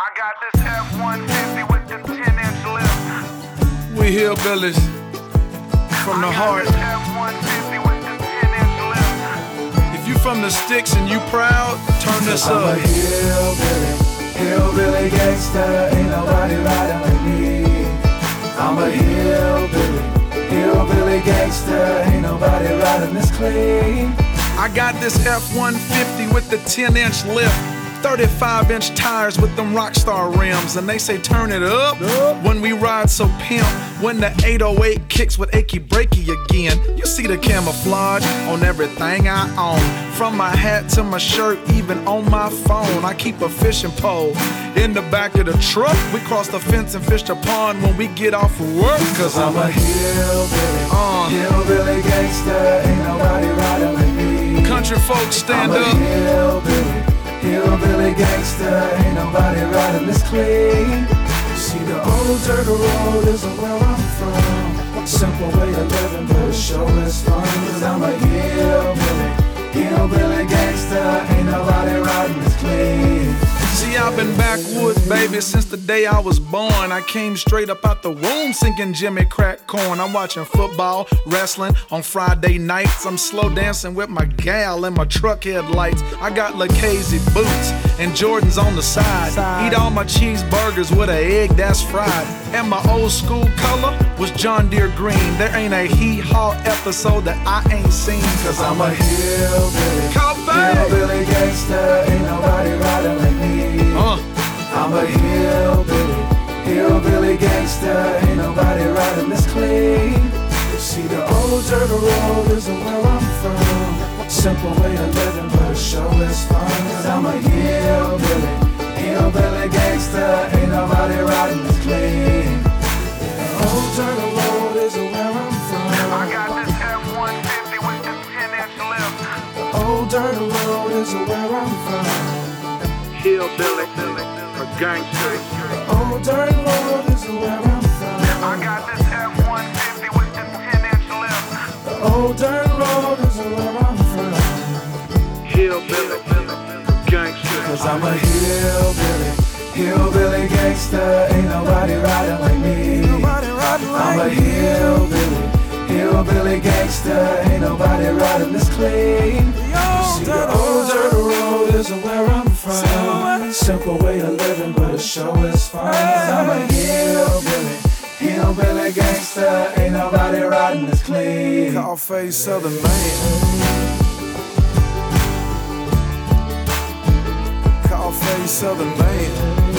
I got this F-150 with the 10-inch lift. We hillbillies from the heart. I got this F-150 with the 10-inch lift. If you from the sticks and you proud, turn this I'm up. a hillbilly gangster, ain't nobody riding with me. I'm a hillbilly gangster, ain't nobody riding this clean. I got this F-150 with the 10-inch lift, 35-inch tires with them Rockstar rims, and they say turn it up when we ride so pimp. When the 808 kicks with achy breaky again, you see the camouflage on everything I own. From my hat to my shirt, even on my phone, I keep a fishing pole in the back of the truck. We cross the fence and fish the pond when we get off of work. Cause I'm a hillbilly gangster, ain't nobody riding with me. Country folks stand I'm up. a hillbilly gangster, ain't nobody riding this clean. See, the old dirt road isn't where I'm from. Simple way of living, but it sure is fun. Cause I'm a hillbilly gangster, ain't nobody riding this clean. See, I've been backwoods, baby, since the day I was born. I came straight up out the womb singing Jimmy Crack Corn. I'm watching football, wrestling on Friday nights. I'm slow dancing with my gal in my truck headlights. I got Lucchese boots and Jordans on the side. Eat all my cheeseburgers with an egg that's fried. And my old school color was John Deere green. There ain't a hee-haw episode that I ain't seen. Cause I'm a hillbilly gangster, ain't nobody riding with me. I'm a hillbilly gangster, ain't nobody riding this clean. See, the old dirt road isn't where I'm from. Simple way of living, but it sure is fun. Cause I'm a hillbilly gangster, ain't nobody riding this clean. The old dirt road isn't where I'm from. I got this F-150 with the 10-inch lift. The old dirt road isn't where I'm from. Hillbilly, a gangster. The old dirt road isn't where I'm from. I got this F-150 with the 10-inch lift. The old dirt road isn't where I'm from. Hillbilly, a gangster. Cause I'm a hillbilly gangster, ain't nobody riding like me. I'm a hillbilly gangster, ain't nobody riding this clean. See, the old dirt road isn't where I'm from. Simple way of living, but it sure is fun. Cause I'm a hillbilly gangster, ain't nobody riding this clean. Call face Southern man. Call face Southern man.